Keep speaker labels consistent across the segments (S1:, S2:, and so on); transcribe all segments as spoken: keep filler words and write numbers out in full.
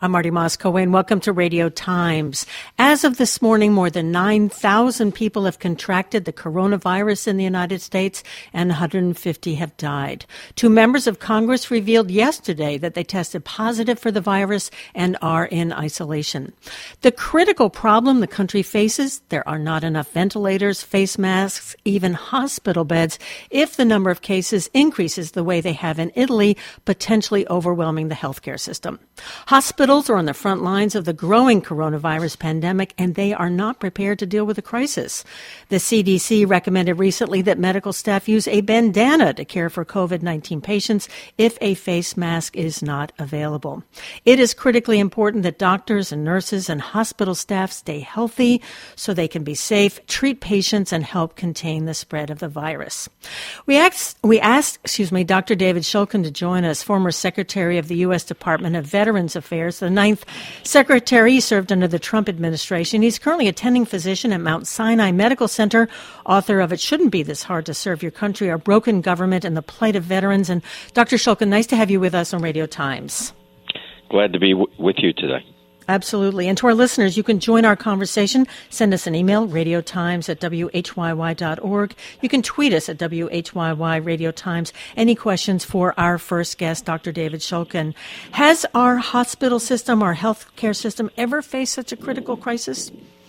S1: I'm Marty Moscow, and welcome to Radio Times. As of this morning, more than nine thousand people have contracted the coronavirus in the United States, and one hundred fifty have died. Two members of Congress revealed yesterday that they tested positive for the virus and are in isolation. The critical problem the country faces, there are not enough ventilators, face masks, even hospital beds, if the number of cases increases the way they have in Italy, potentially overwhelming the healthcare system. Hospitals are on the front lines of the growing coronavirus pandemic, and they are not prepared to deal with the crisis. The C D C recommended recently that medical staff use a bandana to care for COVID nineteen patients if a face mask is not available. It is critically important that doctors and nurses and hospital staff stay healthy so they can be safe, treat patients, and help contain the spread of the virus. We asked, we asked, excuse me, Doctor David Shulkin to join us, former Secretary of the U S Department of Veterans Affairs, the ninth Secretary. He served under the Trump administration. He's currently attending physician at Mount Sinai Medical Center, author of It Shouldn't Be This Hard to Serve Your Country, Our Broken Government and the Plight of Veterans. And Doctor Shulkin, nice to have you with us on Radio Times.
S2: Glad to be w- with you today.
S1: Absolutely. And to our listeners, you can join our conversation. Send us an email, radiotimes at w h y y dot org. You can tweet us at W H Y Y Radio Times. Any questions for our first guest, Doctor David Shulkin? Has our hospital system, our healthcare system, ever faced such a critical crisis?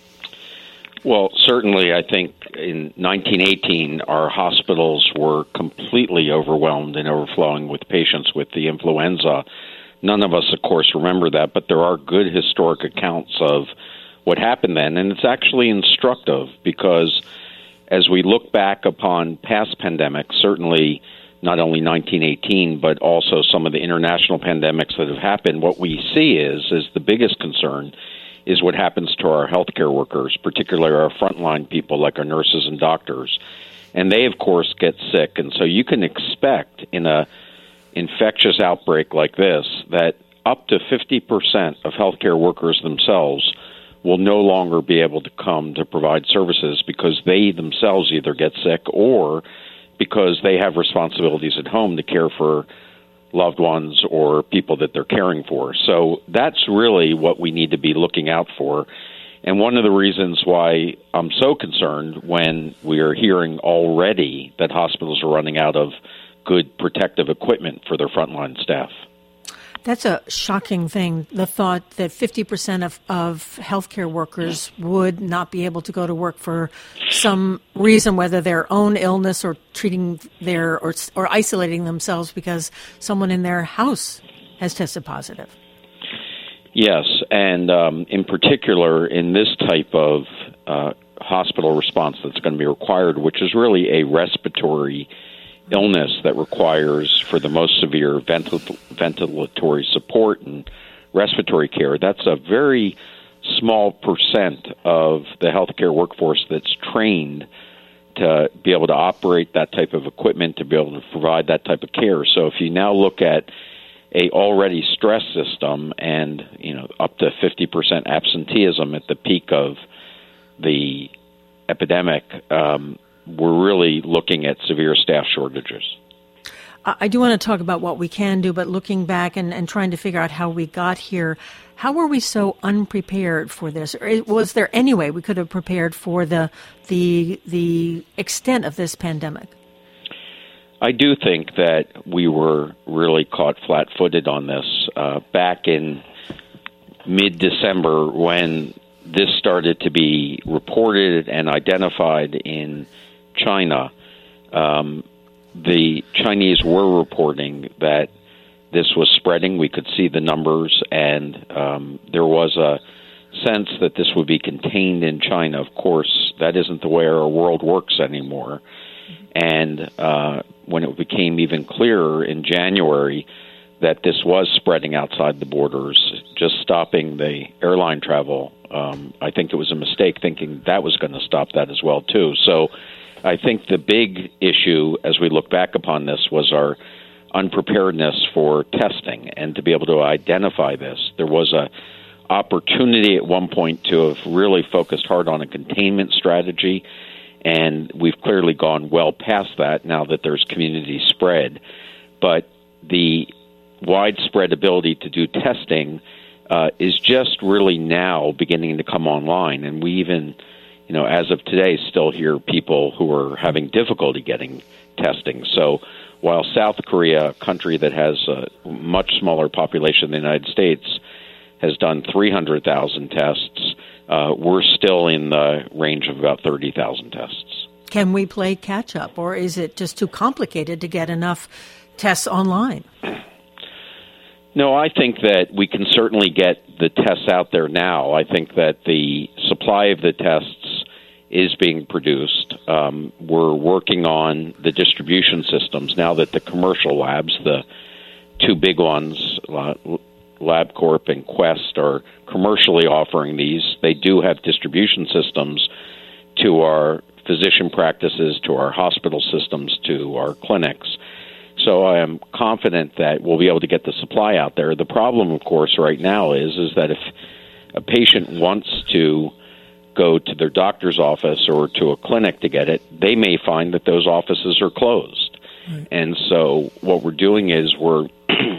S2: Well, certainly, I think in nineteen eighteen, our hospitals were completely overwhelmed and overflowing with patients with the influenza. None of us, of course, remember that, but there are good historic accounts of what happened then, and it's actually instructive because as we look back upon past pandemics, certainly not only nineteen eighteen, but also some of the international pandemics that have happened, what we see is, is the biggest concern is what happens to our healthcare workers, particularly our frontline people like our nurses and doctors. And they, of course, get sick, and so you can expect in a infectious outbreak like this that up to fifty percent of healthcare workers themselves will no longer be able to come to provide services because they themselves either get sick or because they have responsibilities at home to care for loved ones or people that they're caring for. So that's really what we need to be looking out for. And one of the reasons why I'm so concerned when we are hearing already that hospitals are running out of good protective equipment for their frontline staff.
S1: That's a shocking thing, the thought that fifty percent of, of healthcare workers would not be able to go to work for some reason, whether their own illness or treating their or, or isolating themselves because someone in their house has tested positive.
S2: Yes, and um, in particular, in this type of uh, hospital response that's going to be required, which is really a respiratory illness that requires, for the most severe, ventil- ventilatory support and respiratory care. That's a very small percent of the healthcare workforce that's trained to be able to operate that type of equipment, to be able to provide that type of care. So if you now look at a already stressed system and, you know, up to fifty percent absenteeism at the peak of the epidemic, um, we're really looking at severe staff shortages.
S1: I do want to talk about what we can do, but looking back and, and trying to figure out how we got here, how were we so unprepared for this? Or was there any way we could have prepared for the the the extent of this pandemic?
S2: I do think that we were really caught flat-footed on this uh, back in mid-December when this started to be reported and identified in China. Um, the Chinese were reporting that this was spreading. We could see the numbers, and um, there was a sense that this would be contained in China. Of course, that isn't the way our world works anymore. And uh, when it became even clearer in January that this was spreading outside the borders, just stopping the airline travel, um, I think it was a mistake thinking that was going to stop that as well, too. So I think the big issue as we look back upon this was our unpreparedness for testing and to be able to identify this. There was a opportunity at one point to have really focused hard on a containment strategy, and we've clearly gone well past that now that there's community spread. But the widespread ability to do testing uh, is just really now beginning to come online. And we even, you know, as of today, still hear people who are having difficulty getting testing. So while South Korea, a country that has a much smaller population than the United States, has done three hundred thousand tests, uh, we're still in the range of about thirty thousand tests.
S1: Can we play catch-up, or is it just too complicated to get enough tests online?
S2: No, I think that we can certainly get the tests out there now. I think that the supply of the tests is being produced. Um, we're working on the distribution systems now that the commercial labs, the two big ones, uh, LabCorp and Quest, are commercially offering these. They do have distribution systems to our physician practices, to our hospital systems, to our clinics. So I am confident that we'll be able to get the supply out there. The problem, of course, right now is is that if a patient wants to go to their doctor's office or to a clinic to get it, they may find that those offices are closed. Right. And so what we're doing is we're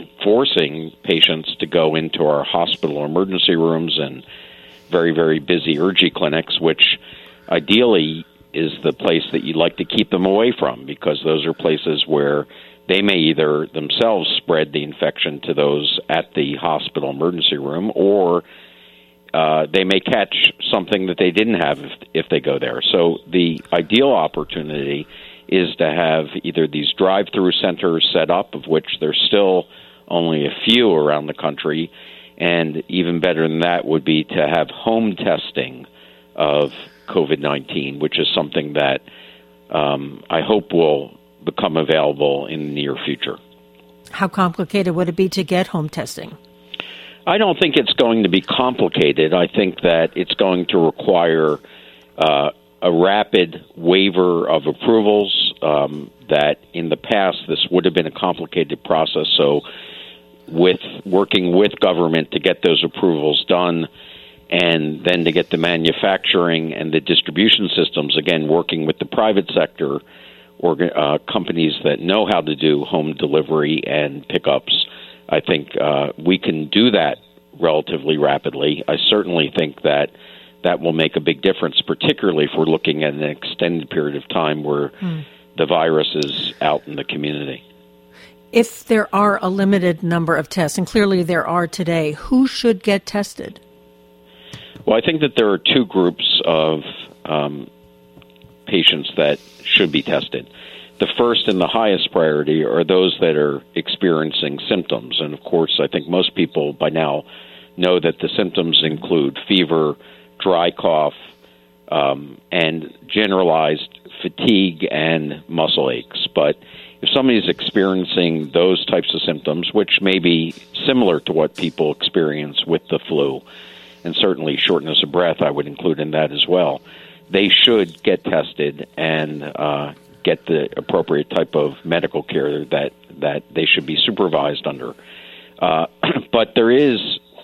S2: forcing patients to go into our hospital emergency rooms and very, very busy urgent clinics, which ideally is the place that you'd like to keep them away from, because those are places where they may either themselves spread the infection to those at the hospital emergency room, or uh, they may catch something that they didn't have if, if they go there. So the ideal opportunity is to have either these drive-through centers set up, of which there's still only a few around the country, and even better than that would be to have home testing of COVID nineteen, which is something that um, I hope will become available in the near future.
S1: How complicated would it be to get home testing?
S2: I don't think it's going to be complicated. I think that it's going to require uh, a rapid waiver of approvals, um, that in the past this would have been a complicated process. So with working with government to get those approvals done, and then to get the manufacturing and the distribution systems, again, working with the private sector, or uh, companies that know how to do home delivery and pickups, I think uh, we can do that relatively rapidly. I certainly think that that will make a big difference, particularly if we're looking at an extended period of time where mm. the virus is out in the community.
S1: If there are a limited number of tests, and clearly there are today, who should get tested?
S2: Well, I think that there are two groups of um, patients that should be tested. The first and the highest priority are those that are experiencing symptoms. And, of course, I think most people by now know that the symptoms include fever, dry cough, um, and generalized fatigue and muscle aches. But if somebody is experiencing those types of symptoms, which may be similar to what people experience with the flu, and certainly shortness of breath I would include in that as well, they should get tested and uh, get the appropriate type of medical care that, that they should be supervised under. Uh, but there is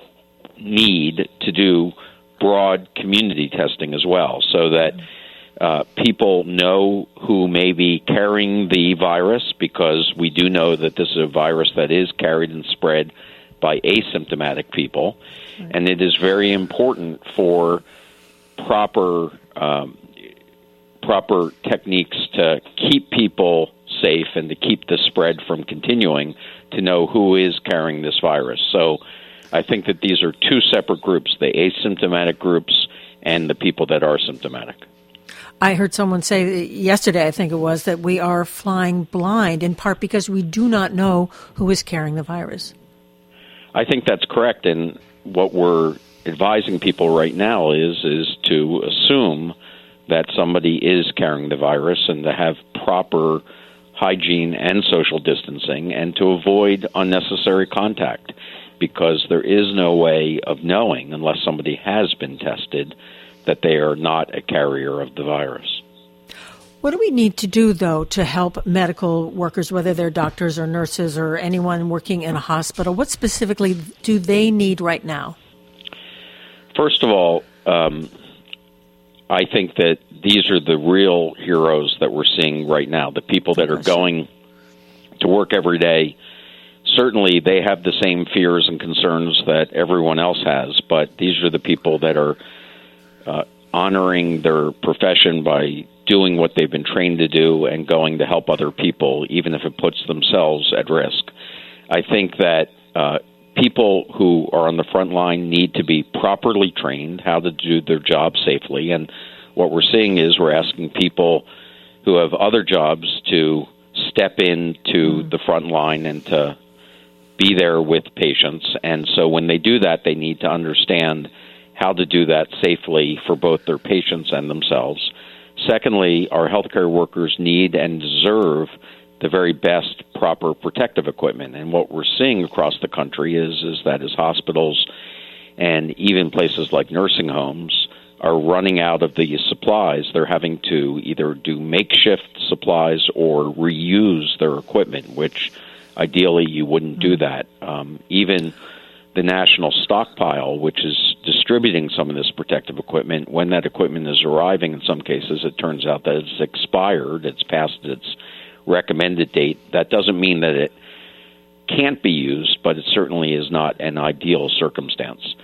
S2: need to do broad community testing as well, so that uh, people know who may be carrying the virus, because we do know that this is a virus that is carried and spread by asymptomatic people. Right. And it is very important for proper um, proper techniques to keep people safe and to keep the spread from continuing, to know who is carrying this virus. So I think that these are two separate groups, the asymptomatic groups and the people that are symptomatic.
S1: I heard someone say yesterday, I think it was, that we are flying blind, in part because we do not know who is carrying the virus.
S2: I think that's correct, and what we're advising people right now is is to assume that somebody is carrying the virus, and to have proper hygiene and social distancing, and to avoid unnecessary contact, because there is no way of knowing, unless somebody has been tested, that they are not a carrier of the virus.
S1: What do we need to do, though, to help medical workers, whether they're doctors or nurses or anyone working in a hospital? What specifically do they need right now?
S2: First of all, um, I think that these are the real heroes that we're seeing right now, the people that are going to work every day, certainly they have the same fears and concerns that everyone else has, but these are the people that are uh, honoring their profession by doing what they've been trained to do and going to help other people, even if it puts themselves at risk. I think that uh, people who are on the front line need to be properly trained how to do their job safely. And what we're seeing is we're asking people who have other jobs to step into the front line and to be there with patients. And so when they do that, they need to understand how to do that safely for both their patients and themselves. Secondly, our healthcare workers need and deserve the very best proper protective equipment. And what we're seeing across the country is, is that as hospitals and even places like nursing homes are running out of the supplies, they're having to either do makeshift supplies or reuse their equipment, which ideally you wouldn't do that. Um, even the national stockpile, which is distributing some of this protective equipment, when that equipment is arriving, in some cases it turns out that it's expired, it's past its recommended date. That doesn't mean that it can't be used, but it certainly is not an ideal circumstance.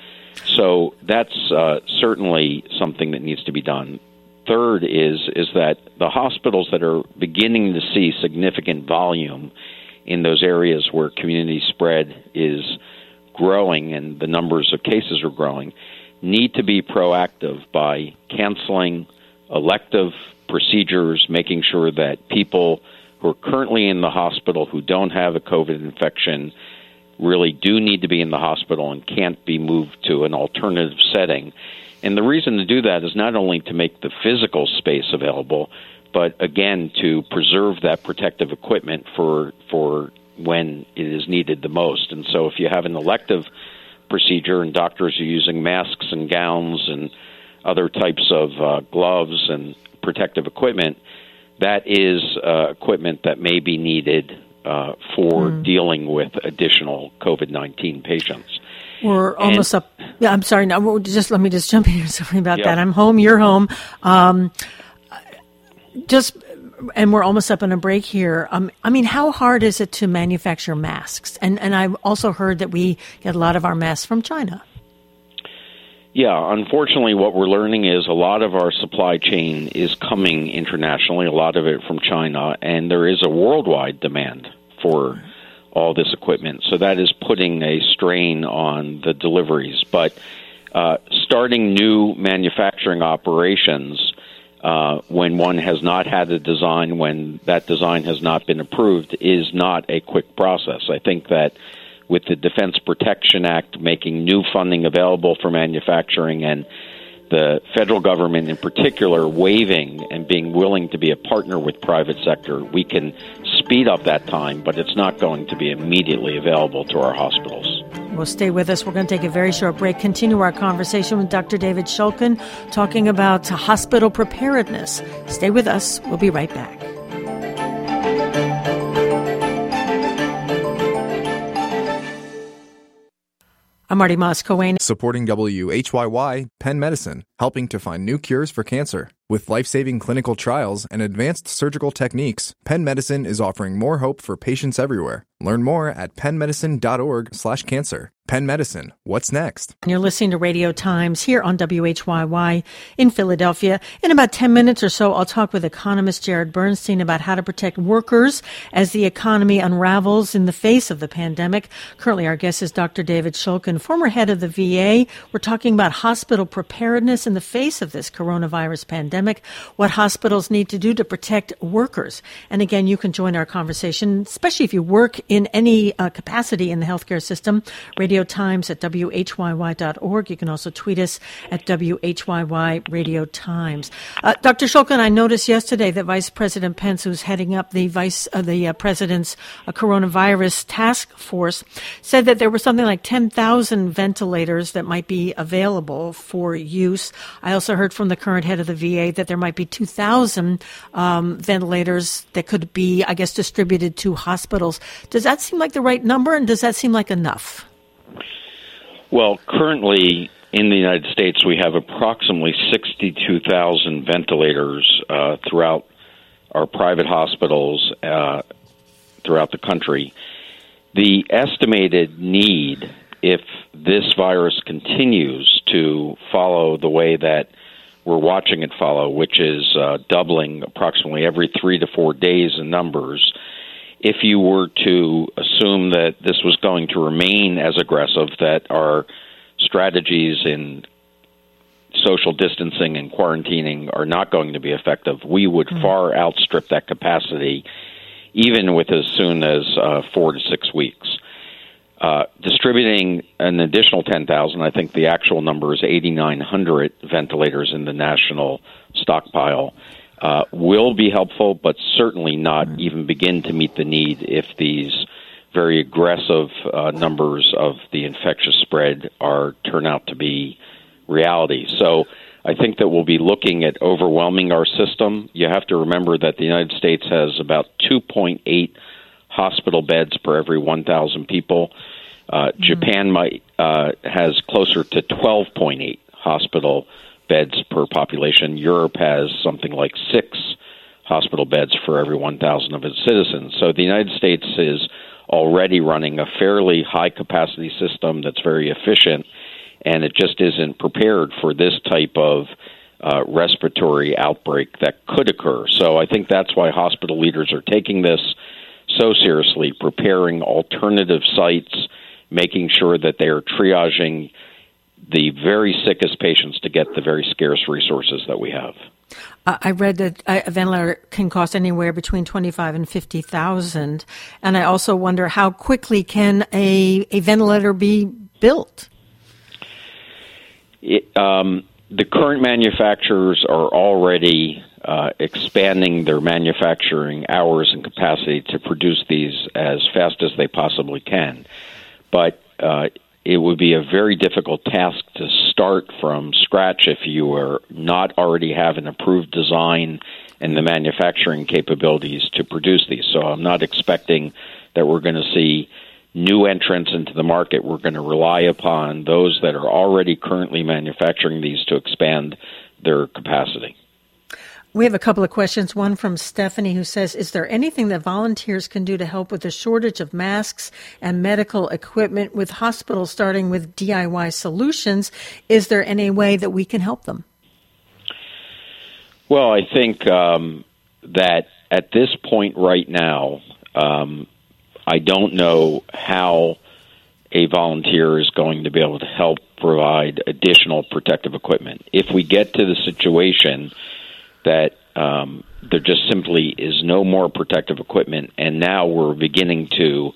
S2: So that's uh, certainly something that needs to be done. Third is is that the hospitals that are beginning to see significant volume in those areas where community spread is growing and the numbers of cases are growing need to be proactive by canceling elective procedures, making sure that people who are currently in the hospital who don't have a COVID infection really do need to be in the hospital and can't be moved to an alternative setting. And the reason to do that is not only to make the physical space available, but again, to preserve that protective equipment for for when it is needed the most. And so if you have an elective procedure and doctors are using masks and gowns and other types of uh, gloves and protective equipment, that is uh, equipment that may be needed uh, for mm. dealing with additional COVID nineteen patients.
S1: We're
S2: and,
S1: almost up. Yeah, I'm sorry. No, just let me just jump in here. Sorry about
S2: yeah.
S1: that. I'm home. You're home. Um, just, and we're almost up on a break here. Um, I mean, how hard is it to manufacture masks? And and I've also heard that we get a lot of our masks from China.
S2: Yeah, unfortunately, what we're learning is a lot of our supply chain is coming internationally, a lot of it from China, and there is a worldwide demand for all this equipment. So that is putting a strain on the deliveries. But uh, starting new manufacturing operations uh, when one has not had a design, when that design has not been approved, is not a quick process. I think that with the Defense Production Act making new funding available for manufacturing and the federal government in particular waiving and being willing to be a partner with private sector, we can speed up that time, but it's not going to be immediately available to our hospitals.
S1: Well, stay with us. We're going to take a very short break, continue our conversation with Doctor David Shulkin, talking about hospital preparedness. Stay with us. We'll be right back. I'm Marty Moss-Coane.
S3: Supporting W H Y Y, Penn Medicine, helping to find new cures for cancer. With life-saving clinical trials and advanced surgical techniques, Penn Medicine is offering more hope for patients everywhere. Learn more at pennmedicine.org slash cancer. Penn Medicine, what's next?
S1: You're listening to Radio Times here on W H Y Y in Philadelphia. In about ten minutes or so, I'll talk with economist Jared Bernstein about how to protect workers as the economy unravels in the face of the pandemic. Currently, our guest is Doctor David Shulkin, former head of the V A. We're talking about hospital preparedness in the face of this coronavirus pandemic, what hospitals need to do to protect workers. And again, you can join our conversation, especially if you work in any uh, capacity in the healthcare system. Radio Times at W H Y Y dot org. You can also tweet us at W H Y Y Radio Times. Uh, Doctor Shulkin, I noticed yesterday that Vice President Pence, who's heading up the vice uh, the uh, president's uh, coronavirus task force, said that there were something like ten thousand ventilators that might be available for use. I also heard from the current head of the V A that there might be two thousand um, ventilators that could be, I guess, distributed to hospitals. Does that seem like the right number, and does that seem like enough?
S2: Well, currently in the United States, we have approximately sixty-two thousand ventilators uh, throughout our private hospitals uh, throughout the country. The estimated need, if this virus continues to follow the way that we're watching it follow, which is uh, doubling approximately every three to four days in numbers, if you were to assume that this was going to remain as aggressive, that our strategies in social distancing and quarantining are not going to be effective, we would mm-hmm. far outstrip that capacity, even with as soon as uh, four to six weeks. Uh, distributing an additional ten thousand, I think the actual number is eighty-nine hundred ventilators in the national stockpile, uh, will be helpful, but certainly not mm-hmm. even begin to meet the need if these very aggressive uh, numbers of the infectious spread are turn out to be reality. So I think that we'll be looking at overwhelming our system. You have to remember that the United States has about two point eight hospital beds per every one thousand people. Uh, mm-hmm. Japan might uh, has closer to twelve point eight hospital beds per population. Europe has something like six hospital beds for every one thousand of its citizens. So the United States is already running a fairly high-capacity system that's very efficient, and it just isn't prepared for this type of uh, respiratory outbreak that could occur. So I think that's why hospital leaders are taking this so seriously, preparing alternative sites, making sure that they are triaging the very sickest patients to get the very scarce resources that we have.
S1: Uh, I read that a ventilator can cost anywhere between twenty-five and fifty thousand, and I also wonder how quickly can a a ventilator be built?
S2: It, um, the current manufacturers are already uh, expanding their manufacturing hours and capacity to produce these as fast as they possibly can. But uh, it would be a very difficult task to start from scratch if you are not already have an approved design and the manufacturing capabilities to produce these. So I'm not expecting that we're going to see new entrants into the market. We're going to rely upon those that are already currently manufacturing these to expand their capacity.
S1: We have a couple of questions. One from Stephanie, who says, is there anything that volunteers can do to help with the shortage of masks and medical equipment, with hospitals starting with D I Y solutions? Is there any way that we can help them?
S2: Well, I think um, that at this point right now, um, I don't know how a volunteer is going to be able to help provide additional protective equipment. If we get to the situation that um, there just simply is no more protective equipment, and now we're beginning to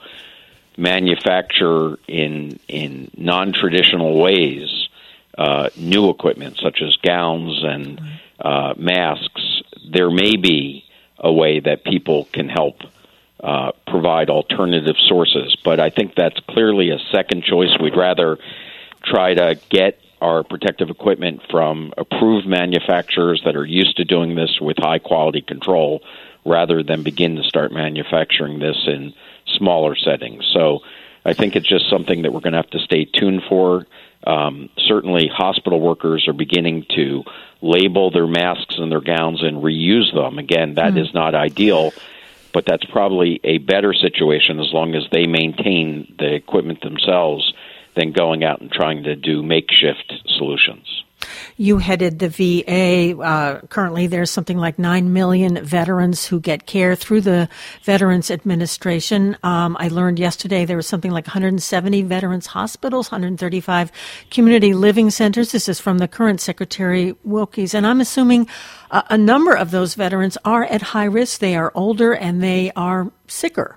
S2: manufacture in in non-traditional ways uh, new equipment, such as gowns and uh, masks, there may be a way that people can help uh, provide alternative sources. But I think that's clearly a second choice. We'd rather try to get our protective equipment from approved manufacturers that are used to doing this with high-quality control, rather than begin to start manufacturing this in smaller settings. So I think it's just something that we're going to have to stay tuned for. Um, certainly, hospital workers are beginning to label their masks and their gowns and reuse them. Again, that mm. is not ideal, but that's probably a better situation as long as they maintain the equipment themselves than going out and trying to do makeshift solutions.
S1: You headed the V A. Uh, currently, there's something like nine million veterans who get care through the Veterans Administration. Um, I learned yesterday there was something like one hundred seventy veterans hospitals, one hundred thirty-five community living centers. This is from the current Secretary Wilkie. And I'm assuming a, a number of those veterans are at high risk. They are older and they are sicker.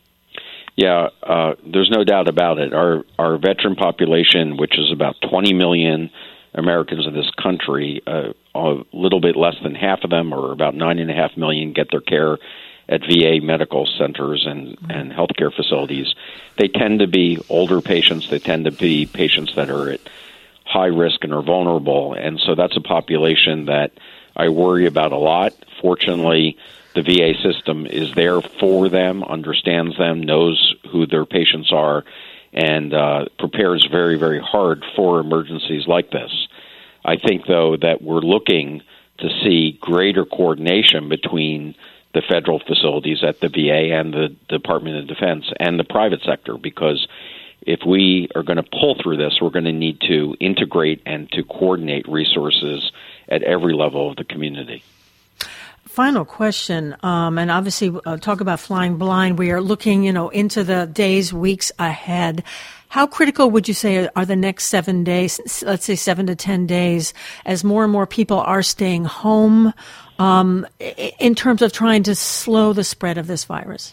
S2: Yeah, uh, there's no doubt about it. Our our veteran population, which is about twenty million Americans in this country, uh, a little bit less than half of them, or about nine and a half million, get their care at V A medical centers and, and healthcare facilities. They tend to be older patients. They tend to be patients that are at high risk and are vulnerable. And so that's a population that I worry about a lot. Fortunately, the V A system is there for them, understands them, knows who their patients are, and uh, prepares very, very hard for emergencies like this. I think, though, that we're looking to see greater coordination between the federal facilities at the V A and the Department of Defense and the private sector, because if we are going to pull through this, we're going to need to integrate and to coordinate resources at every level of the community.
S1: Final question, um, and obviously uh, talk about flying blind. We are looking, you know, into the days, weeks ahead. How critical would you say are the next seven days, let's say seven to ten days, as more and more people are staying home, um, in terms of trying to slow the spread of this virus?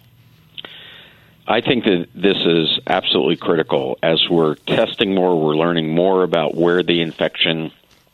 S2: I think that this is absolutely critical. As we're testing more, we're learning more about where the infection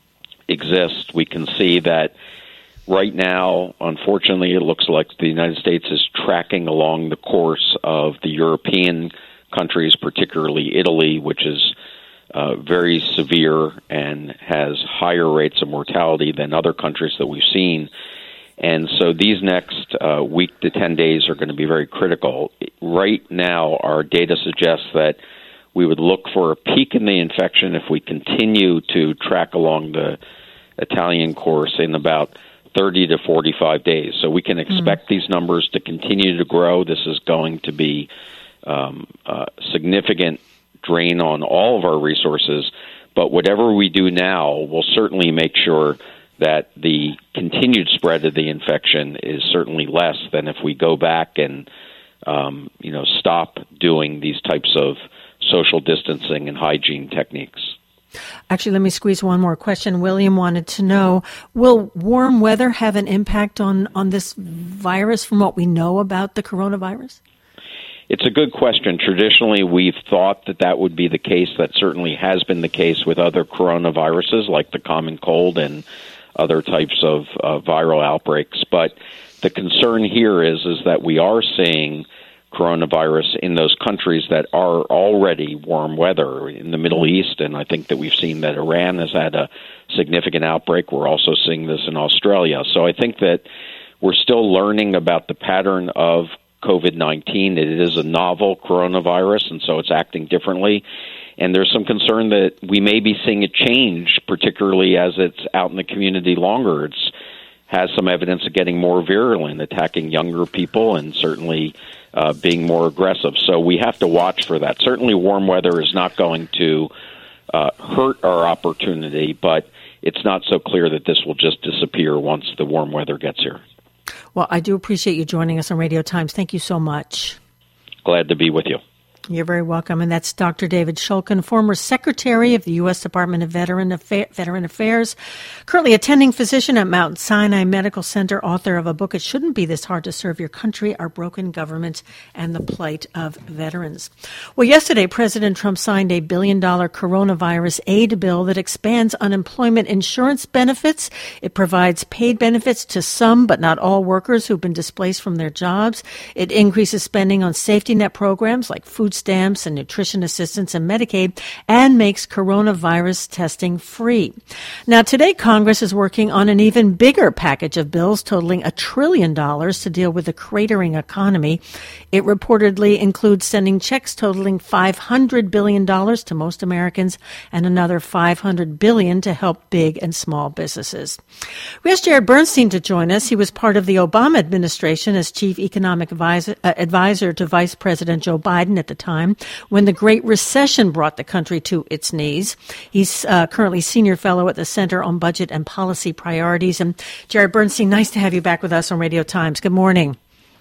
S2: exists. We can see that right now, unfortunately, it looks like the United States is tracking along the course of the European countries, particularly Italy, which is uh, very severe and has higher rates of mortality than other countries that we've seen. And so these next uh, week to ten days are going to be very critical. Right now, our data suggests that we would look for a peak in the infection if we continue to track along the Italian course in about thirty to forty-five days. So we can expect mm. these numbers to continue to grow. This is going to be um, a significant drain on all of our resources. But whatever we do now will certainly make sure that the continued spread of the infection is certainly less than if we go back and, um, you know, stop doing these types of social distancing and hygiene techniques.
S1: Actually, let me squeeze one more question. William wanted to know, will warm weather have an impact on, on this virus from what we know about the coronavirus?
S2: It's a good question. Traditionally, we've thought that that would be the case. That certainly has been the case with other coronaviruses like the common cold and other types of uh, viral outbreaks. But the concern here is, is that we are seeing coronavirus in those countries that are already warm weather in the Middle East, and I think that we've seen that Iran has had a significant outbreak. We're also seeing this in Australia. So I think that we're still learning about the pattern of COVID nineteen. It is a novel coronavirus, and so it's acting differently. And there's some concern that we may be seeing a change, particularly as it's out in the community longer. It's has some evidence of getting more virulent, attacking younger people, and certainly uh, being more aggressive. So we have to watch for that. Certainly warm weather is not going to uh, hurt our opportunity, but it's not so clear that this will just disappear once the warm weather gets here.
S1: Well, I do appreciate you joining us on Radio Times. Thank you so much.
S2: Glad to be with you.
S1: You're very welcome. And that's Doctor David Shulkin, former Secretary of the U S Department of Veteran, Affa- Veteran Affairs, currently attending physician at Mount Sinai Medical Center, author of a book, It Shouldn't Be This Hard to Serve Your Country, Our Broken Government and the Plight of Veterans. Well, yesterday, President Trump signed a billion-dollar coronavirus aid bill that expands unemployment insurance benefits. It provides paid benefits to some, but not all, workers who've been displaced from their jobs. It increases spending on safety net programs like food stamps and nutrition assistance and Medicaid, and makes coronavirus testing free. Now, today, Congress is working on an even bigger package of bills totaling a trillion dollars to deal with the cratering economy. It reportedly includes sending checks totaling five hundred billion dollars to most Americans and another five hundred billion dollars to help big and small businesses. We asked Jared Bernstein to join us. He was part of the Obama administration as chief economic advisor, uh, advisor to Vice President Joe Biden at the time when the Great Recession brought the country to its knees. He's uh, currently senior fellow at the Center on Budget and Policy Priorities. And Jared Bernstein, nice to have you back with us on Radio Times. Good morning.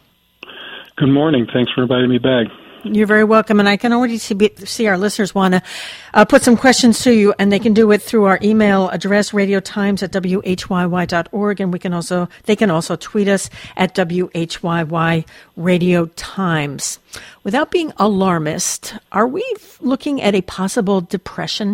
S4: Good morning. Thanks for inviting me back.
S1: You're very welcome. And I can already see, see our listeners want to uh, put some questions to you, and they can do it through our email address, radiotimes at w h y y dot org. And we can also, they can also tweet us at W H Y Y Radio Times. Without being alarmist, are we looking at a possible depression?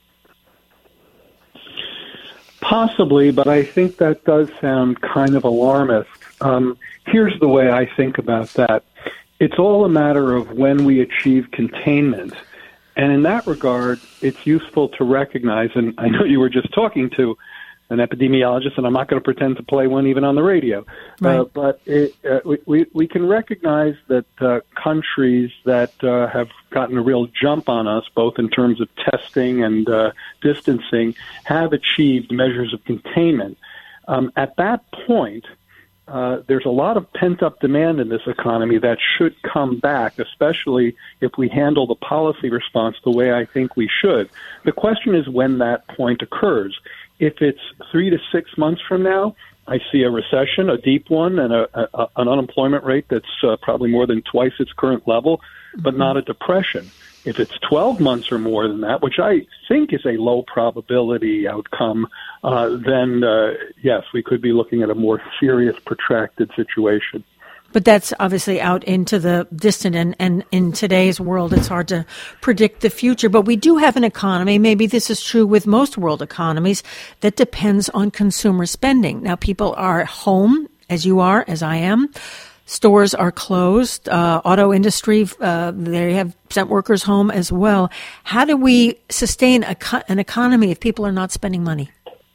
S4: Possibly, but I think that does sound kind of alarmist. Um, here's the way I think about that. It's all a matter of when we achieve containment. And in that regard, it's useful to recognize, and I know you were just talking to an epidemiologist, and I'm not going to pretend to play one even on the radio,
S1: right.
S4: uh, but it, uh, we, we can recognize that uh, countries that uh, have gotten a real jump on us, both in terms of testing and uh, distancing, have achieved measures of containment. Um, at that point, uh, there's a lot of pent-up demand in this economy that should come back, especially if we handle the policy response the way I think we should. The question is when that point occurs. If it's three to six months from now, I see a recession, a deep one, and a, a, an unemployment rate that's uh, probably more than twice its current level, but mm-hmm. not a depression. If it's twelve months or more than that, which I think is a low probability outcome, uh, then, uh, yes, we could be looking at a more serious, protracted situation.
S1: But that's obviously out into the distant, and, and in today's world, it's hard to predict the future. But we do have an economy, maybe this is true with most world economies, that depends on consumer spending. Now, people are home, as you are, as I am. Stores are closed. Uh, auto industry, uh, they have sent workers home as well. How do we sustain a co- an economy if people are not spending money?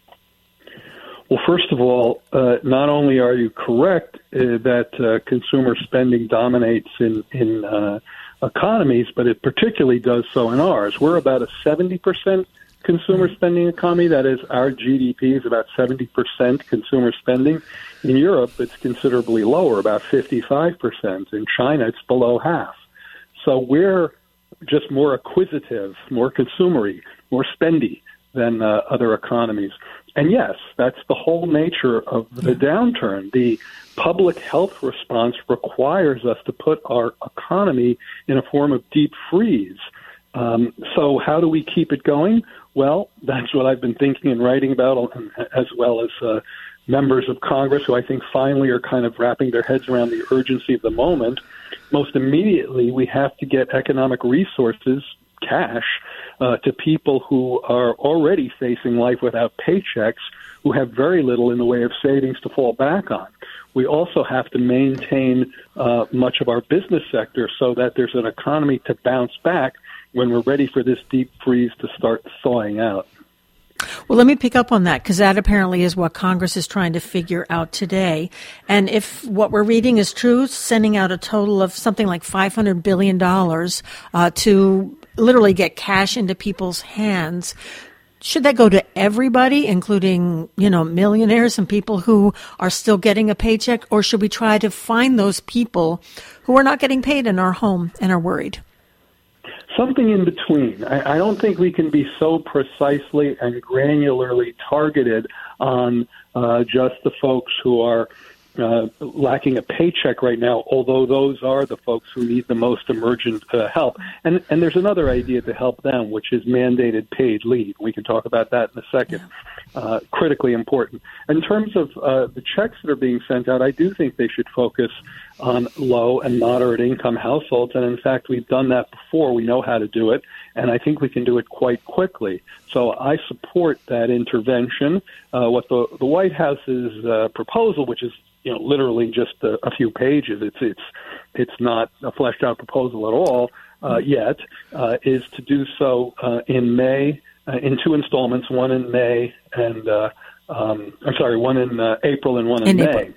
S4: Well, first of all, uh, not only are you correct uh, that uh, consumer spending dominates in, in uh, economies, but it particularly does so in ours. We're about a seventy percent consumer spending economy. That is, our G D P is about seventy percent consumer spending. In Europe, it's considerably lower, about fifty-five percent. In China, it's below half. So we're just more acquisitive, more consumery, more spendy than uh, other economies. And yes, that's the whole nature of the downturn. The public health response requires us to put our economy in a form of deep freeze. Um, so how do we keep it going? Well, that's what I've been thinking and writing about, as well as uh, members of Congress who I think finally are kind of wrapping their heads around the urgency of the moment. Most immediately, we have to get economic resources, cash, uh, to people who are already facing life without paychecks, who have very little in the way of savings to fall back on. We also have to maintain uh, much of our business sector so that there's an economy to bounce back when we're ready for this deep freeze to start thawing out.
S1: Well, let me pick up on that, because that apparently is what Congress is trying to figure out today. And if what we're reading is true, sending out a total of something like five hundred billion dollars uh, to literally get cash into people's hands. Should that go to everybody, including, you know, millionaires and people who are still getting a paycheck? Or should we try to find those people who are not getting paid and are home and are worried?
S4: Something in between. I, I don't think we can be so precisely and granularly targeted on uh, just the folks who are uh, lacking a paycheck right now, although those are the folks who need the most emergent uh, help. And, and there's another idea to help them, which is mandated paid leave. We can talk about that in a second. Uh, critically important. In terms of uh, the checks that are being sent out, I do think they should focus on low and moderate income households. And in fact, we've done that before. We know how to do it. And I think we can do it quite quickly. So I support that intervention. Uh, what the, the White House's uh, proposal, which is you know literally just a, a few pages, it's it's it's not a fleshed out proposal at all uh, yet, uh, is to do so uh, in May. Uh, in two installments, one in May and, uh, um, I'm sorry, one in uh, April and one in, in May. April.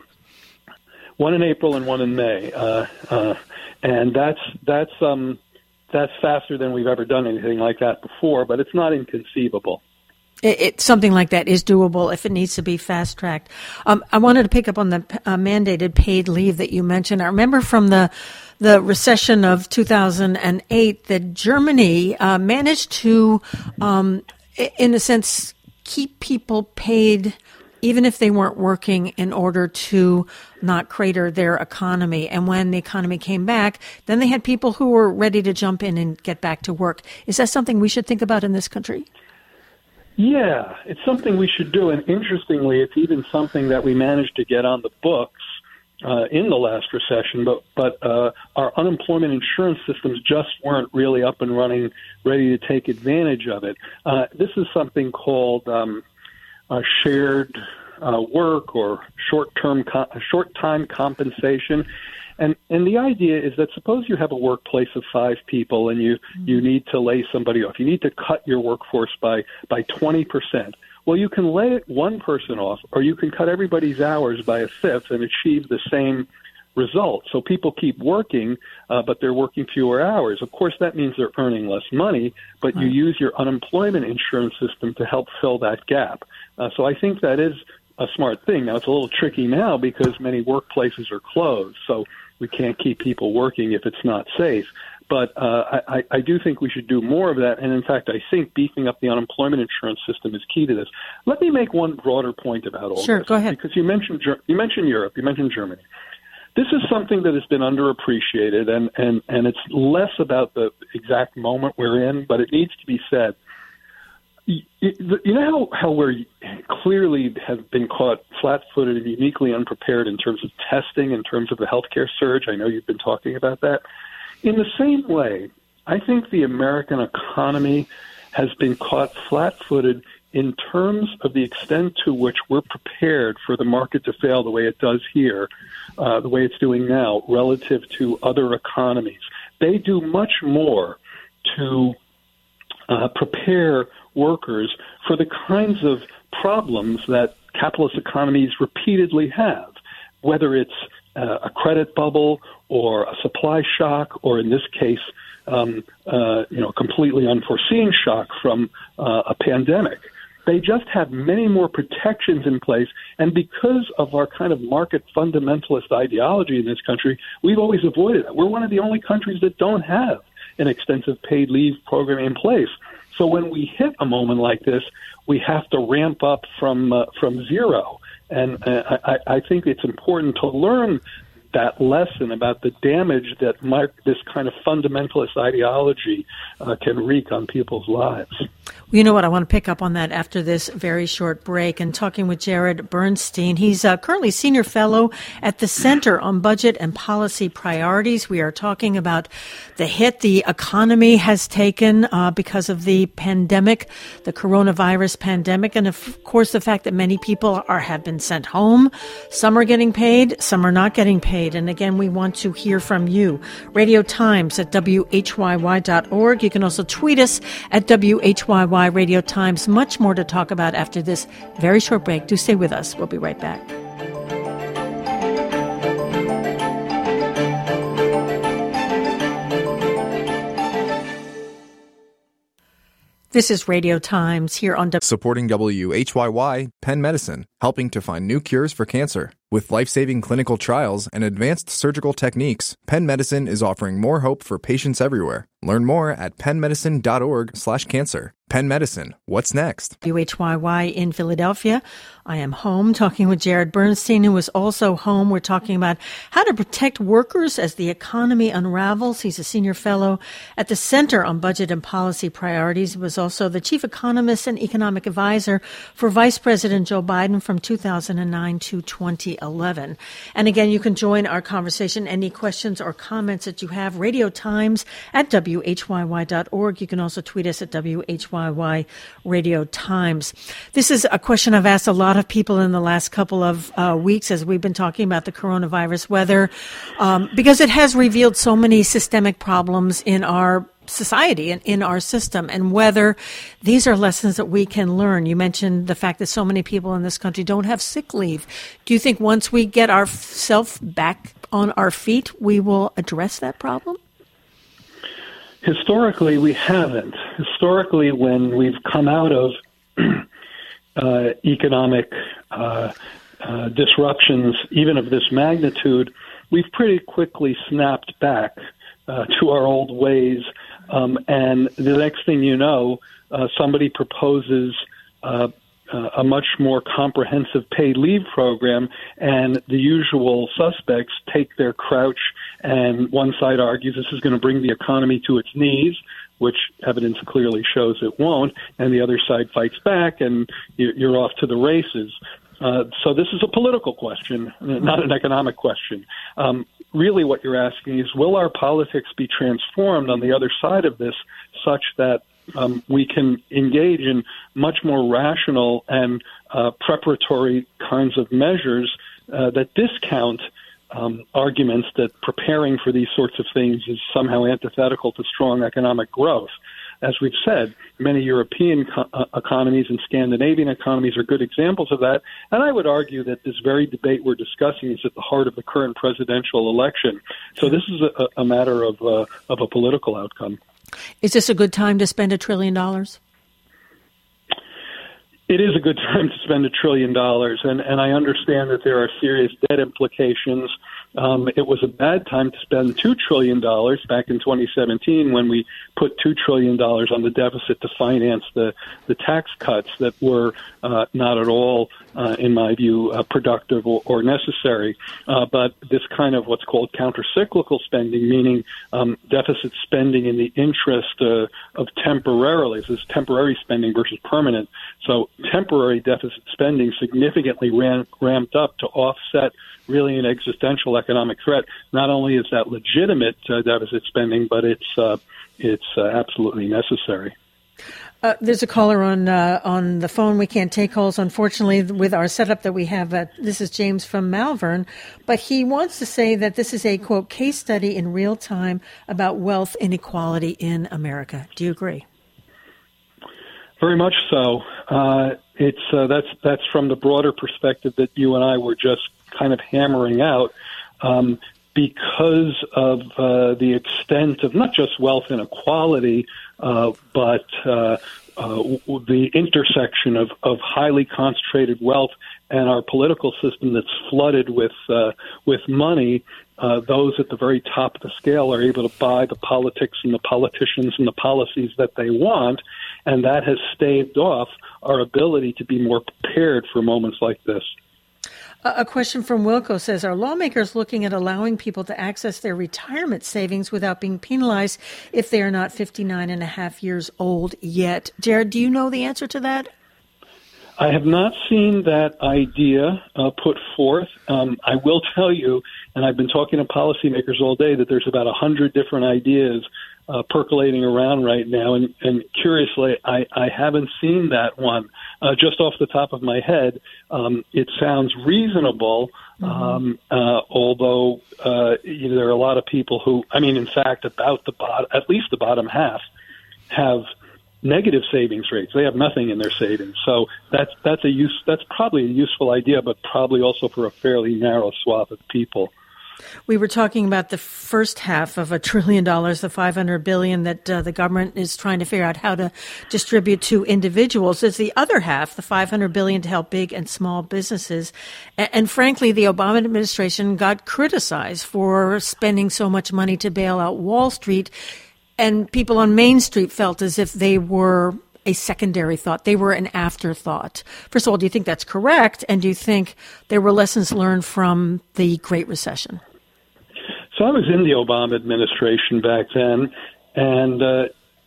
S4: One in April and one in May. Uh, uh, and that's, that's, um, that's faster than we've ever done anything like that before, but it's not inconceivable.
S1: It, it, something like that is doable if it needs to be fast-tracked. Um, I wanted to pick up on the uh, mandated paid leave that you mentioned. I remember from the the recession of two thousand eight that Germany uh, managed to, um, in a sense, keep people paid even if they weren't working in order to not crater their economy. And when the economy came back, then they had people who were ready to jump in and get back to work. Is that something we should think about in this country?
S4: Yeah, it's something we should do. And interestingly, it's even something that we managed to get on the books uh, in the last recession, but, but uh, our unemployment insurance systems just weren't really up and running, ready to take advantage of it. Uh, this is something called um, uh, shared uh, work or short-term co- short-time compensation. And and the idea is that suppose you have a workplace of five people and you, you need to lay somebody off. You need to cut your workforce by, by twenty percent. Well, you can lay one person off, or you can cut everybody's hours by a fifth and achieve the same result. So people keep working, uh, but they're working fewer hours. Of course, that means they're earning less money, but you use your unemployment insurance system to help fill that gap. Uh, so I think that is a smart thing. Now, it's a little tricky now because many workplaces are closed, so we can't keep people working if it's not safe. But uh, I, I do think we should do more of that. And, in fact, I think beefing up the unemployment insurance system is key to this. Let me make one broader point about all
S1: sure,
S4: this.
S1: Sure, go ahead.
S4: Because you mentioned, you mentioned Europe, you mentioned Germany. This is something that has been underappreciated, and, and, and it's less about the exact moment we're in, but it needs to be said. You, you know how, how we clearly have been caught flat-footed and uniquely unprepared in terms of testing, in terms of the healthcare surge? I know you've been talking about that. In the same way, I think the American economy has been caught flat-footed in terms of the extent to which we're prepared for the market to fail the way it does here, uh, the way it's doing now, relative to other economies. They do much more to uh, prepare workers for the kinds of problems that capitalist economies repeatedly have, whether it's uh, a credit bubble or a supply shock, or in this case, um, uh, you know, completely unforeseen shock from uh, a pandemic. They just have many more protections in place, and because of our kind of market fundamentalist ideology in this country, we've always avoided that. We're one of the only countries that don't have an extensive paid leave program in place. So when we hit a moment like this, we have to ramp up from uh, from zero. And uh, I, I think it's important to learn that lesson about the damage that my, this kind of fundamentalist ideology uh, can wreak on people's lives.
S1: You know what? I want to pick up on that after this very short break and talking with Jared Bernstein. He's uh, currently senior fellow at the Center on Budget and Policy Priorities. We are talking about the hit the economy has taken uh, because of the pandemic, the coronavirus pandemic, and of course the fact that many people are have been sent home. Some are getting paid, some are not getting paid. And again, we want to hear from you. Radio Times at W H Y Y dot org. You can also tweet us at W H Y Y Radio Times. Much more to talk about after this very short break. Do stay with us. We'll be right back. This is Radio Times here on... W-
S3: Supporting W H Y Y, Penn Medicine, helping to find new cures for cancer. With life-saving clinical trials and advanced surgical techniques, Penn Medicine is offering more hope for patients everywhere. Learn more at penn medicine dot org slash cancer. Penn Medicine, what's next?
S1: W H Y Y in Philadelphia. I am home talking with Jared Bernstein, who is also home. We're talking about how to protect workers as the economy unravels. He's a senior fellow at the Center on Budget and Policy Priorities. He was also the chief economist and economic advisor for Vice President Joe Biden from two thousand nine to twenty eleven. And again, you can join our conversation. Any questions or comments that you have, Radio Times at W H Y Y dot org. You can also tweet us at W H Y Y Radio Times. This is a question I've asked a lot of people in the last couple of uh, weeks as we've been talking about the coronavirus, whether, um, because it has revealed so many systemic problems in our society and in our system, and whether these are lessons that we can learn. You mentioned the fact that so many people in this country don't have sick leave. Do you think once we get ourselves back on our feet, we will address that problem?
S4: Historically, we haven't. Historically, when we've come out of uh, economic uh, uh, disruptions, even of this magnitude, we've pretty quickly snapped back uh, to our old ways. Um, and the next thing you know, uh, somebody proposes uh, uh, a much more comprehensive paid leave program, and the usual suspects take their crouch, and one side argues this is going to bring the economy to its knees, which evidence clearly shows it won't, and the other side fights back, and you're off to the races. Uh, so this is a political question, not an economic question. Um, really what you're asking is, will our politics be transformed on the other side of this such that um, we can engage in much more rational and uh, preparatory kinds of measures uh, that discount um, arguments that preparing for these sorts of things is somehow antithetical to strong economic growth? As we've said, many European co- uh, economies and Scandinavian economies are good examples of that. And I would argue that this very debate we're discussing is at the heart of the current presidential election. So this is a, a matter of uh, of a political outcome.
S1: Is this a good time to spend a trillion dollars?
S4: It is a good time to spend a trillion dollars, and, and I understand that there are serious debt implications. Um, it was a bad time to spend two trillion dollars back in twenty seventeen when we put two trillion dollars on the deficit to finance the, the tax cuts that were uh, not at all, uh, in my view, uh, productive or, or necessary. Uh, but this kind of what's called countercyclical spending, meaning um, deficit spending in the interest uh, of temporarily, this is temporary spending versus permanent. So temporary deficit spending significantly ran, ramped up to offset really an existential economic threat. Not only is that legitimate uh, deficit spending, but it's uh, it's uh, absolutely necessary.
S1: Uh, there's a caller on uh, on the phone. We can't take calls, unfortunately, with our setup that we have. Uh, this is James from Malvern, but he wants to say that this is a, quote, case study in real time about wealth inequality in America. Do you agree?
S4: Very much so. Uh, it's uh, that's that's from the broader perspective that you and I were just kind of hammering out, um, because of uh, the extent of not just wealth inequality, uh, but uh, uh, the intersection of, of highly concentrated wealth and our political system that's flooded with uh, with money. Uh, those at the very top of the scale are able to buy the politics and the politicians and the policies that they want, and that has staved off our ability to be more prepared for moments like this.
S1: A question from Wilco says, are lawmakers looking at allowing people to access their retirement savings without being penalized if they are not fifty-nine and a half years old yet? Jared, do you know the answer to that?
S4: I have not seen that idea uh, put forth. Um, I will tell you, and I've been talking to policymakers all day, that there's about one hundred different ideas uh, percolating around right now. And, and curiously, I, I haven't seen that one. Uh, just off the top of my head, um, it sounds reasonable, mm-hmm. um, uh, although uh, you know, there are a lot of people who, I mean, in fact, about the bottom, at least the bottom half, have negative savings rates. They have nothing in their savings. So that's that's a use. That's probably a useful idea, but probably also for a fairly narrow swath of people.
S1: We were talking about the first half of a trillion dollars, the five hundred billion that uh, the government is trying to figure out how to distribute to individuals. There's the other half, the five hundred billion to help big and small businesses. And, and frankly, the Obama administration got criticized for spending so much money to bail out Wall Street. And people on Main Street felt as if they were a secondary thought. They were an afterthought. First of all, do you think that's correct? And do you think there were lessons learned from the Great Recession?
S4: So I was in the Obama administration back then, and uh,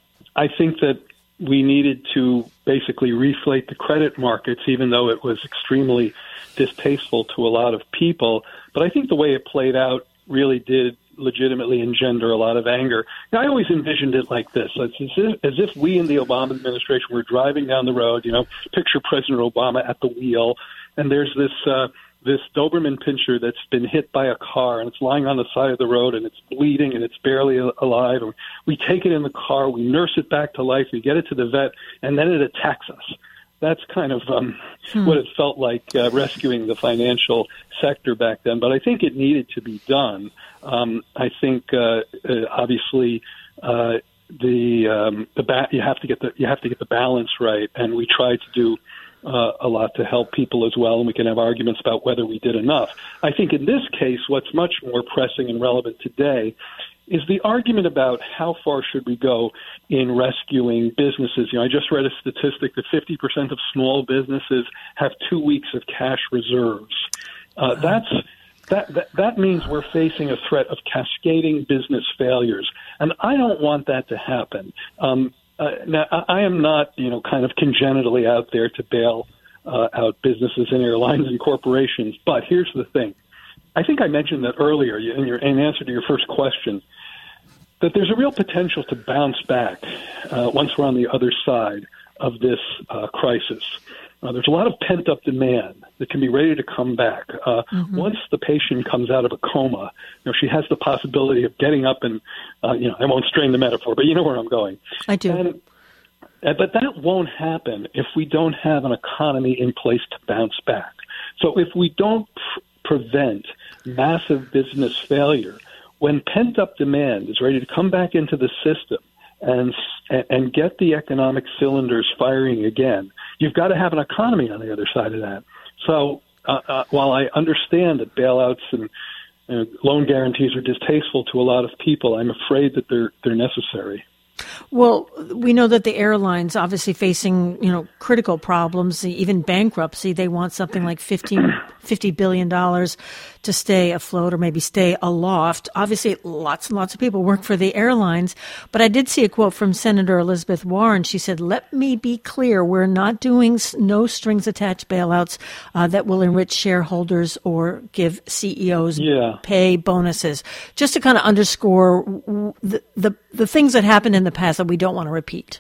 S4: I think that we needed to basically reflate the credit markets, even though it was extremely distasteful to a lot of people. But I think the way it played out really did legitimately engender a lot of anger. Now, I always envisioned it like this. It's as if, as if we in the Obama administration were driving down the road, you know, picture President Obama at the wheel, and there's this uh, this Doberman Pinscher that's been hit by a car, and it's lying on the side of the road, and it's bleeding, and it's barely alive. And we take it in the car, we nurse it back to life, we get it to the vet, and then it attacks us. That's kind of um, hmm. what it felt like uh, rescuing the financial sector back then. But I think it needed to be done. Um, I think uh, uh, obviously uh, the um, the ba- you have to get the you have to get the balance right, and we tried to do uh, a lot to help people as well. And we can have arguments about whether we did enough. I think in this case, what's much more pressing and relevant today is the argument about how far should we go in rescuing businesses. You know, I just read a statistic that fifty percent of small businesses have two weeks of cash reserves. Uh, that's that, that that means we're facing a threat of cascading business failures, and I don't want that to happen. Um, uh, now, I am not, you know, kind of congenitally out there to bail uh, out businesses and airlines and corporations, but here's the thing. I think I mentioned that earlier in your in answer to your first question, that there's a real potential to bounce back uh, once we're on the other side of this uh, crisis. Uh, there's a lot of pent-up demand that can be ready to come back. Uh, mm-hmm. Once the patient comes out of a coma, you know, she has the possibility of getting up and, uh, you know, I won't strain the metaphor, but you know where I'm going.
S1: I do.
S4: And, uh, but that won't happen if we don't have an economy in place to bounce back. So if we don't pr- prevent massive business failure, when pent-up demand is ready to come back into the system and and get the economic cylinders firing again. You've got to have an economy on the other side of that. So uh, uh, while I understand that bailouts and uh, loan guarantees are distasteful to a lot of people, I'm afraid that they're they're necessary.
S1: Well, we know that the airlines obviously facing, you know, critical problems, even bankruptcy. They want something like fifteen, fifty billion dollars to stay afloat or maybe stay aloft. Obviously, lots and lots of people work for the airlines. But I did see a quote from Senator Elizabeth Warren. She said, let me be clear, we're not doing no strings attached bailouts uh, that will enrich shareholders or give C E Os
S4: yeah.
S1: pay bonuses. Just to kind of underscore the, the, the things that happened in the past that we don't want to repeat.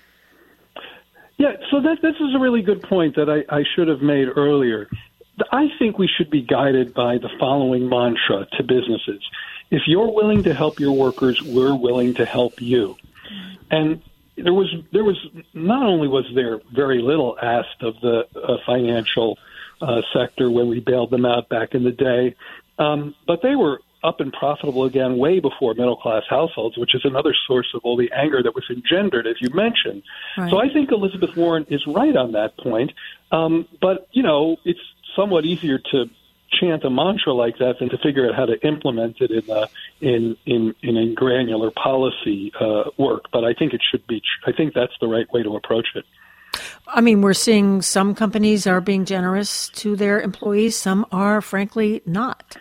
S4: Yeah, so that, this is a really good point that I, I should have made earlier. I think we should be guided by the following mantra to businesses. If you're willing to help your workers, we're willing to help you. And there was there was not only was there very little asked of the uh, financial uh, sector when we bailed them out back in the day, um, but they were up and profitable again way before middle-class households, which is another source of all the anger that was engendered, as you mentioned. Right. So I think Elizabeth Warren is right on that point. Um, but, you know, it's somewhat easier to chant a mantra like that than to figure out how to implement it in uh, in, in, in a granular policy uh, work. But I think it should be, I think that's the right way to approach it.
S1: I mean, we're seeing some companies are being generous to their employees. Some are, frankly, not.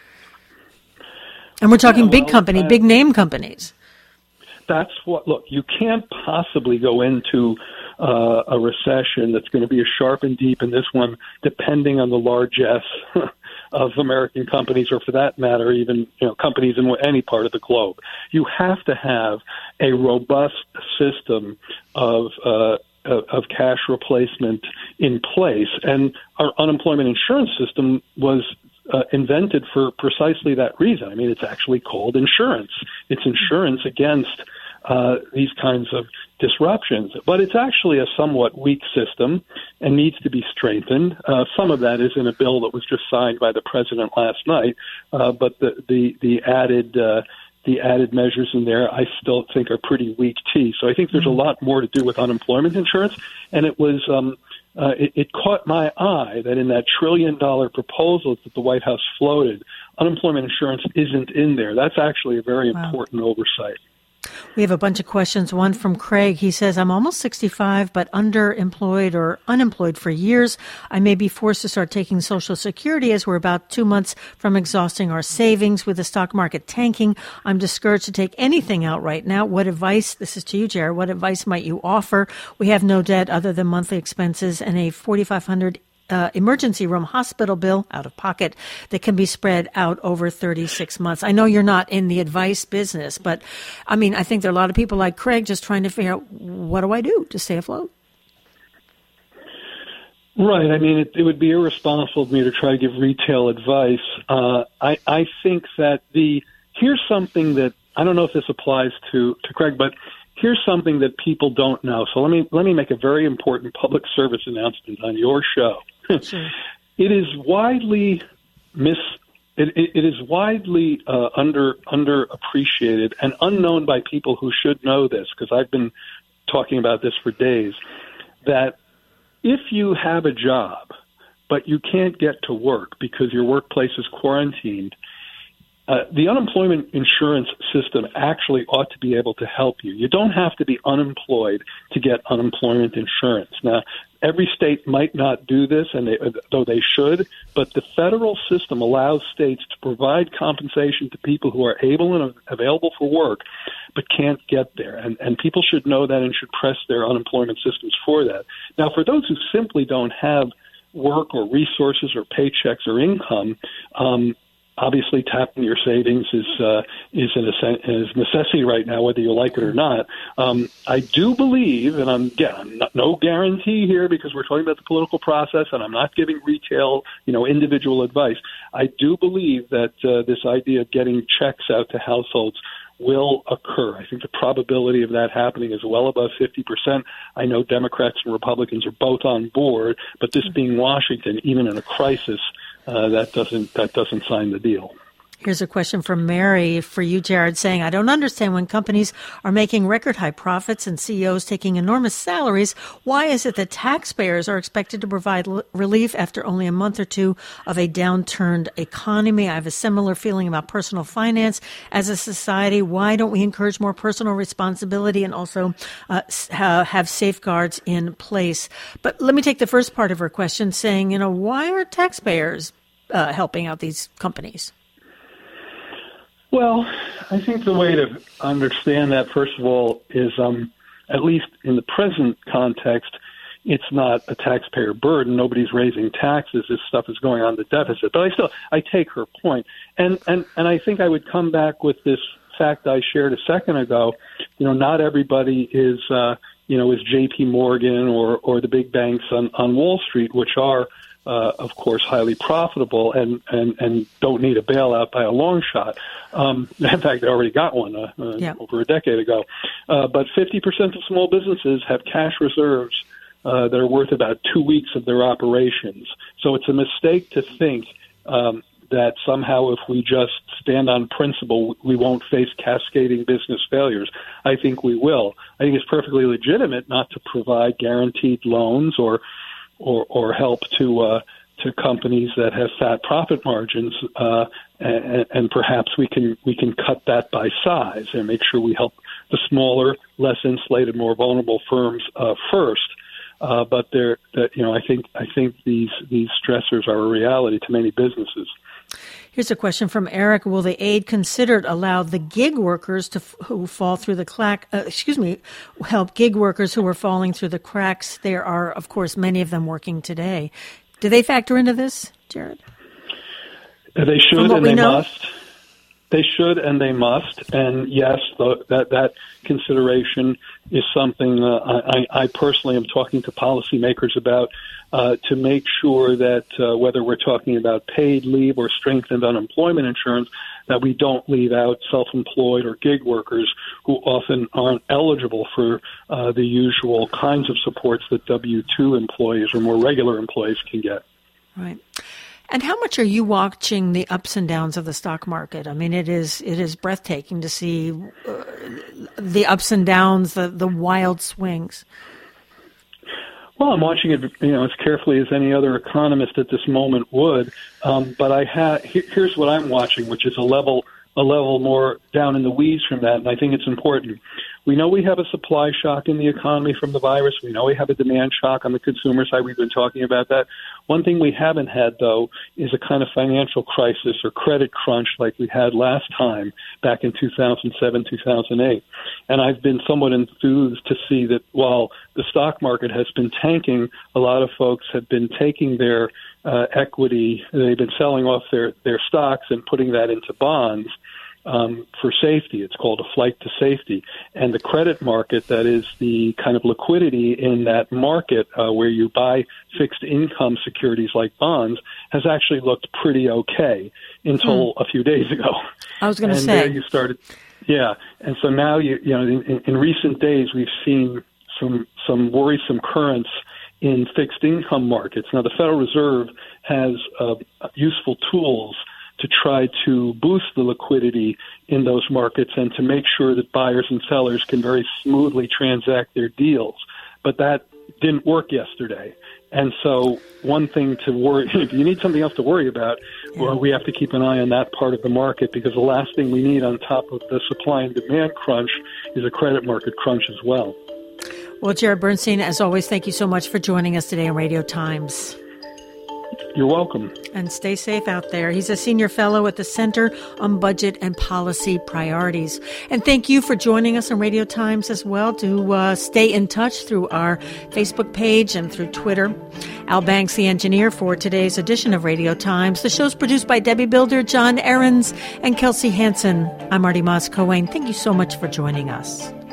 S1: And we're talking yeah, well, big company, uh, big name companies.
S4: That's what, look, you can't possibly go into uh, a recession that's going to be as sharp and deep in this one, depending on the largesse of American companies, or for that matter, even you know companies in any part of the globe. You have to have a robust system of uh, of cash replacement in place. And our unemployment insurance system was Uh, invented for precisely that reason. I mean, it's actually called insurance. It's insurance against uh, these kinds of disruptions. But it's actually a somewhat weak system and needs to be strengthened. Uh, some of that is in a bill that was just signed by the president last night. Uh, but the the the added uh, the added measures in there, I still think, are pretty weak tea. So I think there's a lot more to do with unemployment insurance. And it was. Um, Uh, it, it caught my eye that in that trillion dollar proposal that the White House floated, unemployment insurance isn't in there. That's actually a very wow. important oversight.
S1: We have a bunch of questions. One from Craig. He says, I'm almost sixty-five, but underemployed or unemployed for years. I may be forced to start taking Social Security as we're about two months from exhausting our savings with the stock market tanking. I'm discouraged to take anything out right now. What advice, this is to you, Jared, what advice might you offer? We have no debt other than monthly expenses and a forty-five hundred dollars Uh, emergency room hospital bill out of pocket that can be spread out over thirty-six months. I know you're not in the advice business, but I mean, I think there are a lot of people like Craig just trying to figure out, what do I do to stay afloat?
S4: Right. I mean, it, it would be irresponsible of me to try to give retail advice. Uh, I, I think that the, here's something that, I don't know if this applies to, to Craig, but here's something that people don't know. So let me, let me make a very important public service announcement on your show. Sure. It is widely mis. It, it, it is widely uh, under underappreciated and unknown by people who should know this, because I've been talking about this for days. That if you have a job but you can't get to work because your workplace is quarantined, uh, the unemployment insurance system actually ought to be able to help you. You don't have to be unemployed to get unemployment insurance. Now, every state might not do this, and they, though they should, but the federal system allows states to provide compensation to people who are able and available for work but can't get there. And, and people should know that and should press their unemployment systems for that. Now, for those who simply don't have work or resources or paychecks or income, um, obviously, tapping your savings is uh, is an is necessity right now, whether you like it or not. Um, I do believe, and I'm again, I'm not, no guarantee here because we're talking about the political process, and I'm not giving retail, you know, individual advice. I do believe that uh, this idea of getting checks out to households will occur. I think the probability of that happening is well above fifty percent. I know Democrats and Republicans are both on board, but this being Washington, even in a crisis, Uh, that doesn't that doesn't sign the deal.
S1: Here's a question from Mary for you, Jared, saying, I don't understand when companies are making record high profits and C E Os taking enormous salaries. Why is it that taxpayers are expected to provide l- relief after only a month or two of a downturned economy? I have a similar feeling about personal finance as a society. Why don't we encourage more personal responsibility and also uh, have safeguards in place? But let me take the first part of her question saying, you know, why are taxpayers uh, helping out these companies?
S4: Well, I think the way to understand that, first of all, is um, at least in the present context, it's not a taxpayer burden. Nobody's raising taxes. This stuff is going on the deficit. But I still, I take her point. And, and, and I think I would come back with this fact I shared a second ago. You know, not everybody is, uh, you know, is J P Morgan or, or the big banks on, on Wall Street, which are, Uh, of course, highly profitable and, and, and don't need a bailout by a long shot. Um, in fact, they already got one uh, uh, yeah. over a decade ago. Uh, but fifty percent of small businesses have cash reserves uh, that are worth about two weeks of their operations. So it's a mistake to think um, that somehow if we just stand on principle, we won't face cascading business failures. I think we will. I think it's perfectly legitimate not to provide guaranteed loans or Or, or help to uh, to companies that have fat profit margins, uh, and, and perhaps we can we can cut that by size and make sure we help the smaller, less insulated, more vulnerable firms uh, first. Uh, but they're, that, you know, I think I think these these stressors are a reality to many businesses.
S1: Here's a question from Eric. Will the aid considered allow the gig workers to who fall through the crack, uh, excuse me, help gig workers who are falling through the cracks? There are, of course, many of them working today. Do they factor into this, Jared?
S4: They should and they know? must. They should and they must. And yes, the, that that consideration is something uh, I, I personally am talking to policymakers about uh, to make sure that uh, whether we're talking about paid leave or strengthened unemployment insurance, that we don't leave out self-employed or gig workers who often aren't eligible for uh, the usual kinds of supports that W two employees or more regular employees can get.
S1: Right. And how much are you watching the ups and downs of the stock market? I mean, it is it is breathtaking to see uh, the ups and downs, the, the wild swings.
S4: Well, I'm watching it, you know, as carefully as any other economist at this moment would. Um, but I ha- here's what I'm watching, which is a level a level more down in the weeds from that, and I think it's important. We know we have a supply shock in the economy from the virus. We know we have a demand shock on the consumer side. We've been talking about that. One thing we haven't had, though, is a kind of financial crisis or credit crunch like we had last time back in two thousand seven, two thousand eight. And I've been somewhat enthused to see that while the stock market has been tanking, a lot of folks have been taking their uh, equity, they've been selling off their, their stocks and putting that into bonds. Um, for safety. It's called a flight to safety. And the credit market, that is the kind of liquidity in that market uh, where you buy fixed income securities like bonds, has actually looked pretty okay until hmm. a few days ago.
S1: I was going to say.
S4: And there you started. Yeah. And so now, you, you know, in, in recent days, we've seen some, some worrisome currents in fixed income markets. Now, the Federal Reserve has uh, useful tools to try to boost the liquidity in those markets and to make sure that buyers and sellers can very smoothly transact their deals. But that didn't work yesterday. And so one thing to worry, if you need something else to worry about, well, we have to keep an eye on that part of the market, because the last thing we need on top of the supply and demand crunch is a credit market crunch as well.
S1: Well, Jared Bernstein, as always, thank you so much for joining us today on Radio Times.
S4: You're welcome.
S1: And stay safe out there. He's a senior fellow at the Center on Budget and Policy Priorities. And thank you for joining us on Radio Times as well, to uh, stay in touch through our Facebook page and through Twitter. Al Banks, the engineer for today's edition of Radio Times. The show's produced by Debbie Builder, John Ahrens, and Kelsey Hansen. I'm Marty Moss-Cohen. Thank you so much for joining us.